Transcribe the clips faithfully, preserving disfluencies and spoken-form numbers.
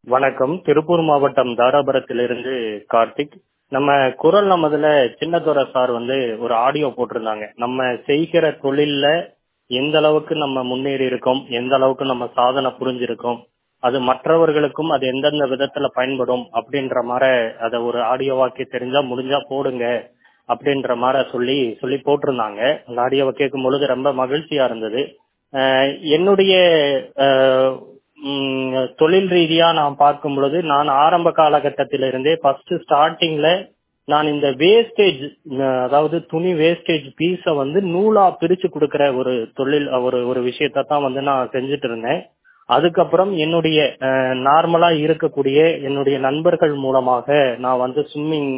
வணக்கம். திருப்பூர் மாவட்டம் தாராபுரத்திலிருந்து கார்த்திக். நம்ம குரல் நமதுல சின்னதுரை சார் வந்து ஒரு ஆடியோ போட்டிருந்தாங்க. நம்ம செய்கிற தொழில்ல எந்த அளவுக்கு நம்ம முன்னேறி இருக்கோம், எந்த அளவுக்கு நம்ம சாதனை புரிஞ்சிருக்கோம், அது மற்றவர்களுக்கும் அது எந்தெந்த விதத்துல பயன்படும் அப்படின்ற மாதிரி அதை ஒரு ஆடியோவாக்கி தெரிஞ்சா முடிஞ்சா போடுங்க அப்படின்ற மாதிரி சொல்லி சொல்லி போட்டிருந்தாங்க. அந்த ஆடியோவை கேட்கும் பொழுது ரொம்ப மகிழ்ச்சியா இருந்தது. அஹ் என்னுடைய அஹ் உம் தொழில் ரீதியா நான் பார்க்கும் பொழுது நான் ஆரம்ப காலகட்டத்திலிருந்தே ஃபர்ஸ்ட் ஸ்டார்டிங்ல நான் இந்த வேஸ்டேஜ், அதாவது துணி வேஸ்டேஜ் பீஸ வந்து நூலா பிரிச்சு கொடுக்கற ஒரு தொழில் ஒரு ஒரு விஷயத்த தான் வந்து நான் செஞ்சுட்டு இருந்தேன். அதுக்கப்புறம் என்னுடைய நார்மலா இருக்கக்கூடிய என்னுடைய நண்பர்கள் மூலமாக நான் வந்து ஸ்விம்மிங்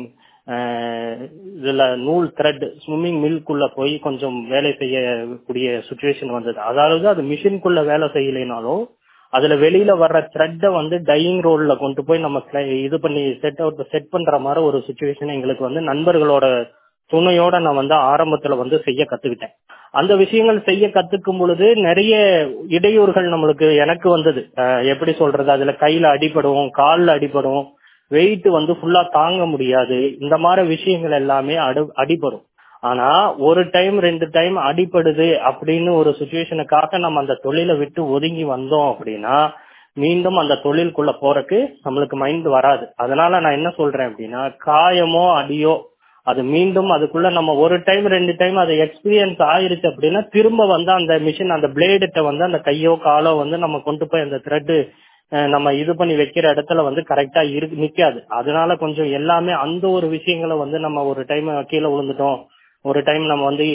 இதுல நூல் த்ரெட் ஸ்விம்மிங் மில்குள்ள போய் கொஞ்சம் வேலை செய்யக்கூடிய சுச்சுவேஷன் வந்தது. அதாவது அது மிஷின்குள்ள வேலை செய்யலைனாலும் அதுல வெளியில வர்ற த்ரெட்டை வந்து டையிங் ரோல்ல கொண்டு போய் நம்ம இது பண்ணி செட் அவுட் செட் பண்ற மாதிரி ஒரு சுச்சுவேஷன் எங்களுக்கு வந்து நண்பர்களோட துணையோட நான் வந்து ஆரம்பத்துல வந்து செய்ய கத்துக்கிட்டேன். அந்த விஷயங்கள் செய்ய கத்துக்கும் பொழுது நிறைய இடையூறுகள் நம்மளுக்கு எனக்கு வந்தது. எப்படி சொல்றது, அதுல கையில அடிபடும், கால்ல அடிபடும், வெயிட் வந்து ஃபுல்லா தாங்க முடியாது, இந்த மாதிரி விஷயங்கள் எல்லாமே அடு அடிபடும் ஆனா ஒரு டைம் ரெண்டு டைம் அடிபடுது அப்படின்னு ஒரு சுச்சுவேஷனுக்காக நம்ம அந்த தொழிலை விட்டு ஒதுங்கி வந்தோம் அப்படின்னா மீண்டும் அந்த தொழிலுக்குள்ள போறதுக்கு நம்மளுக்கு மைண்ட் வராது. அதனால நான் என்ன சொல்றேன் அப்படின்னா, காயமோ அடியோ அது மீண்டும் அதுக்குள்ள நம்ம ஒரு டைம் ரெண்டு டைம் அது எக்ஸ்பீரியன்ஸ் ஆயிருச்சு அப்படின்னா திரும்ப வந்து அந்த மிஷின் அந்த பிளேடுட்ட வந்து அந்த கையோ காலோ வந்து நம்ம கொண்டு போய் அந்த த்ரெட் நம்ம இது பண்ணி வைக்கிற இடத்துல வந்து கரெக்டா இருக்கு நிக்காது. அதனால கொஞ்சம் எல்லாமே அந்த ஒரு விஷயங்களை வந்து நம்ம ஒரு டைம் கீழே விழுந்துட்டோம், ஒரு டைம் நம்ம வந்து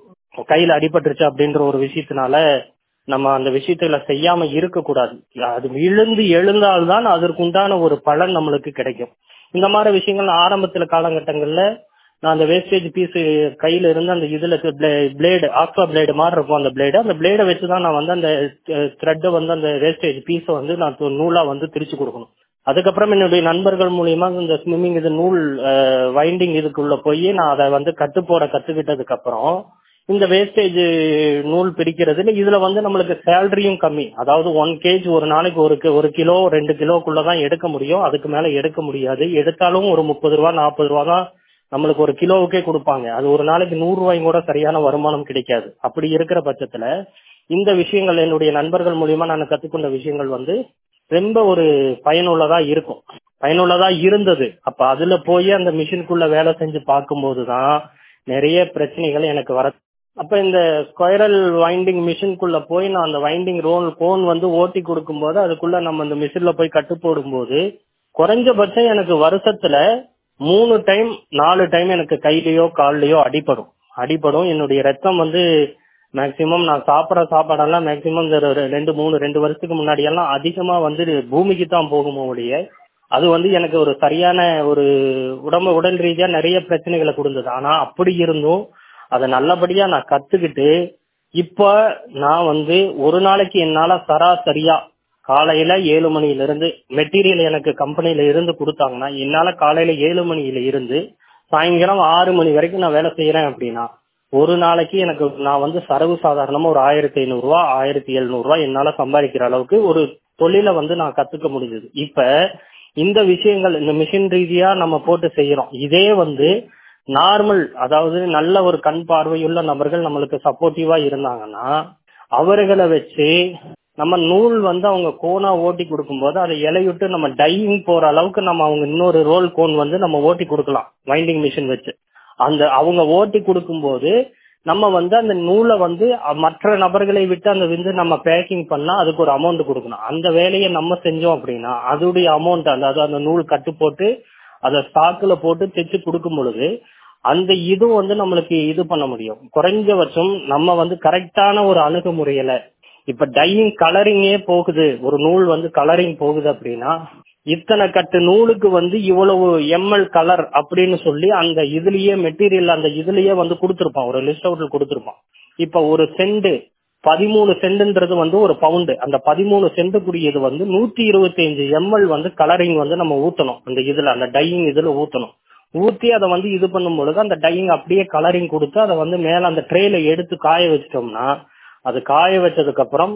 கையில அடிபட்டுருச்சு அப்படின்ற ஒரு விஷயத்தினால நம்ம அந்த விஷயத்துல செய்யாம இருக்க கூடாது. அது விழுந்து எழுந்தால்தான் அதற்குண்டான ஒரு பலன் நம்மளுக்கு கிடைக்கும். இந்த மாதிரி விஷயங்கள் ஆரம்பத்துல காலகட்டங்கள்ல நான் அந்த வேஸ்டேஜ் பீஸ் கையில இருந்து அந்த இதுல பிளேடு ஆக்வா பிளேடு மாதிரி இருக்கும், அந்த பிளேடு அந்த பிளேடை வச்சுதான் நான் வந்து அந்த த்ரெட்டை வந்து அந்த வேஸ்டேஜ் பீஸை வந்து நான் நூலா வந்து திரிச்சு கொடுக்கணும். அதுக்கப்புறம் என்னுடைய நண்பர்கள் மூலியமா இந்த ஸ்விம்மிங் இது நூல் வைண்டிங் இதுக்குள்ள போய் நான் அதை வந்து கட்டு போட கத்துக்கிட்டதுக்கு அப்புறம் இந்த வேஸ்டேஜ் நூல் பிரிக்கிறதுல இதுல வந்து நம்மளுக்கு சேலரியும் கம்மி. அதாவது ஒன் கேஜ் ஒரு நாளைக்கு ஒரு ஒரு கிலோ ரெண்டு கிலோக்குள்ளதான் எடுக்க முடியும், அதுக்கு மேல எடுக்க முடியாது. எடுத்தாலும் ஒரு முப்பது ரூபா நாற்பது ரூபா தான் நம்மளுக்கு ஒரு கிலோவுக்கே கொடுப்பாங்க. அது ஒரு நாளைக்கு நூறு ரூபாயும் கூட சரியான வருமானம் கிடைக்காது. அப்படி இருக்கிற பட்சத்துல இந்த விஷயங்கள் என்னுடைய நண்பர்கள் மூலியமா நான் கத்துக்கொண்ட விஷயங்கள் வந்து ரொம்ப ஒரு பயனுள்ளதா இருக்கும், பயனுள்ளதா இருந்தது. அப்ப அதுல போய் அந்த மிஷினுக்குள்ள வேலை செஞ்சு பார்க்கும்போதுதான் நிறைய பிரச்சனைகள் எனக்கு வர. அப்ப இந்த ஸ்கொயரல் வைண்டிங் மிஷினுக்குள்ள போய் நான் அந்த வைண்டிங் ரோல் கோன் வந்து ஓட்டி கொடுக்கும் போது அதுக்குள்ள நம்ம அந்த மிஷின்ல போய் கட்டு போடும் போது குறைஞ்சபட்சம் எனக்கு வருஷத்துல மூணு டைம் நாலு டைம் எனக்கு கையிலயோ கால்லயோ அடிபடும் அடிபடும் என்னுடைய ரத்தம் வந்து மேக்சிமம் நான் சாப்பிட்ற சாப்பாடெல்லாம் மேக்சிமம் இந்த ரெண்டு மூணு ரெண்டு வருஷத்துக்கு முன்னாடி எல்லாம் அதிகமா வந்து பூமிக்கு தான் போகுமோ ஒழிய அது வந்து எனக்கு ஒரு சரியான ஒரு உடம்பு உடல் ரீதியா நிறைய பிரச்சனைகளை கொடுத்தது. ஆனா அப்படி இருந்தும் அதை நல்லபடியா நான் கத்துக்கிட்டு இப்ப நான் வந்து ஒரு நாளைக்கு என்னால சராசரியா காலையில ஏழு மணில இருந்து மெட்டீரியல் எனக்கு கம்பெனில இருந்து கொடுத்தாங்கன்னா என்னால காலையில ஏழு மணியில இருந்து சாயங்காலம் ஆறு மணி வரைக்கும் நான் வேலை செய்யறேன் அப்படின்னா ஒரு நாளைக்கு எனக்கு நான் வந்து சர்வ சாதாரணமா ஒரு ஆயிரத்தி ஐநூறு ரூபா ஆயிரத்தி எழுநூறு ரூபாய் என்னால சம்பாதிக்கிற அளவுக்கு ஒரு தொழிலை வந்து நான் கத்துக்க முடிஞ்சது. இப்ப இந்த விஷயங்கள் இந்த மிஷின் ரீதியா நம்ம போட்டு செய்யறோம். இதே வந்து நார்மல், அதாவது நல்ல ஒரு கண் பார்வையுள்ள நபர்கள் நம்மளுக்கு சப்போர்ட்டிவா இருந்தாங்கன்னா அவர்களை வச்சு நம்ம நூல் வந்து அவங்க கோனா ஓட்டி கொடுக்கும் போது அதை இலையுட்டு நம்ம டையிங் போற அளவுக்கு நம்ம அவங்க இன்னொரு ரோல் கோன் வந்து நம்ம ஓட்டி கொடுக்கலாம் வைண்டிங் மிஷின் வச்சு. அந்த அவங்க ஓட்டி கொடுக்கும் போது நம்ம வந்து அந்த நூலை வந்து மற்ற நபர்களை விட்டு அந்த வந்து நம்ம பேக்கிங் பண்ணா அதுக்கு ஒரு அமௌண்ட் கொடுக்கணும். அந்த வேலையை நம்ம செஞ்சோம் அப்படின்னா அதோடைய அமௌண்ட் அதாவது அந்த நூல் கட்டு போட்டு அதை ஸ்டாக்ல போட்டு தைச்சு கொடுக்கும் பொழுது அந்த இது வந்து நம்மளுக்கு இது பண்ண முடியும். குறைஞ்சபட்சம் நம்ம வந்து கரெக்டான ஒரு அணுகுமுறையில இப்ப டையிங் கலரிங்கே போகுது, ஒரு நூல் வந்து கலரிங் போகுது அப்படின்னா இத்தனை கட்டு நூலுக்கு வந்து இவ்வளவு எம்எல் கலர் அப்படின்னு சொல்லி அந்த இதுலயே மெட்டீரியல் அந்த இதுலயே வந்து கொடுத்துருப்பான், ஒரு லிஸ்ட் அவுட்ல கொடுத்துருப்பான். இப்ப ஒரு செண்டு பதிமூணு சென்ட்ன்றது வந்து ஒரு பவுண்டு, அந்த பதிமூணு சென்ட்டுக்குரியது வந்து நூத்தி இருபத்தி அஞ்சு எம்எல் வந்து கலரிங் வந்து நம்ம ஊத்தணும். அந்த இதுல அந்த டையிங் இதுல ஊத்தணும். ஊத்தி அதை வந்து இது பண்ணும் பொழுது அந்த டையிங் அப்படியே கலரிங் கொடுத்து அதை வந்து மேல அந்த ட்ரேல எடுத்து காய வச்சிட்டோம்னா அது காய வச்சதுக்கு அப்புறம்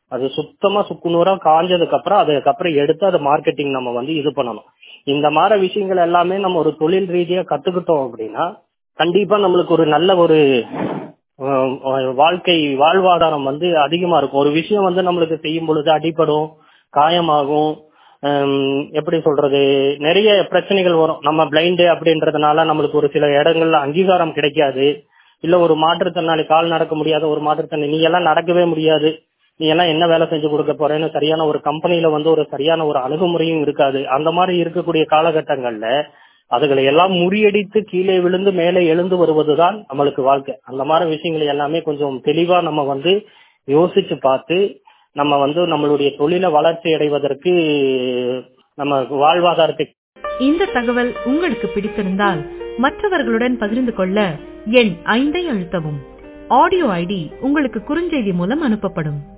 அது சுத்தமா சுக்குநூறா காஞ்சதுக்கு அப்புறம் அதுக்கப்புறம் எடுத்து அதை மார்க்கெட்டிங் நம்ம வந்து இது பண்ணணும். இந்த மாதிரி விஷயங்கள் எல்லாமே நம்ம ஒரு தொழில் ரீதியா கத்துக்கிட்டோம் அப்படின்னா கண்டிப்பா நம்மளுக்கு ஒரு நல்ல ஒரு அஹ், அஹ், வாழ்க்கை வாழ்வாதாரம் வந்து அதிகமா இருக்கும். ஒரு விஷயம் வந்து நம்மளுக்கு செய்யும் பொழுது அடிபடும், காயமாகும், ஹம், எப்படி சொல்றது, நிறைய பிரச்சனைகள் வரும். நம்ம பிளைண்டு அப்படின்றதுனால நம்மளுக்கு ஒரு சில இடங்கள்ல அங்கீகாரம் கிடைக்காது. இல்ல ஒரு மாற்றுத்திறனாளி, கால் நடக்க முடியாத ஒரு மாற்றுத்திறனாளி, நீ எல்லாம் நடக்கவே முடியாது, நீ எல்லாம் என்ன வேலை செஞ்சு கொடுக்க போறேன்னு சரியான ஒரு கம்பெனில வந்து ஒரு சரியான ஒரு அணுகுமுறையும் இருக்காது. அந்த மாதிரி இருக்கக்கூடிய காலகட்டங்கள்ல அதுகளை எல்லாம் முறியடித்து கீழே விழுந்து மேலே எழுந்து வருவதுதான் நம்மளுக்கு வாழ்க்கை. அந்த மாதிரி விஷயங்களை எல்லாமே கொஞ்சம் தெளிவா நம்ம வந்து யோசிச்சு பார்த்து நம்ம வந்து நம்மளுடைய தொழிலை வளர்ச்சி அடைவதற்கு நம்ம வாழ்வாதாரத்தை. இந்த தகவல் உங்களுக்கு பிடித்திருந்தால் மற்றவர்களுடன் பகிர்ந்து கொள்ள எண் ஐந்தை அழுத்தவும். ஆடியோ ஐடி உங்களுக்கு குறுஞ்செய்தி மூலம் அனுப்பப்படும்.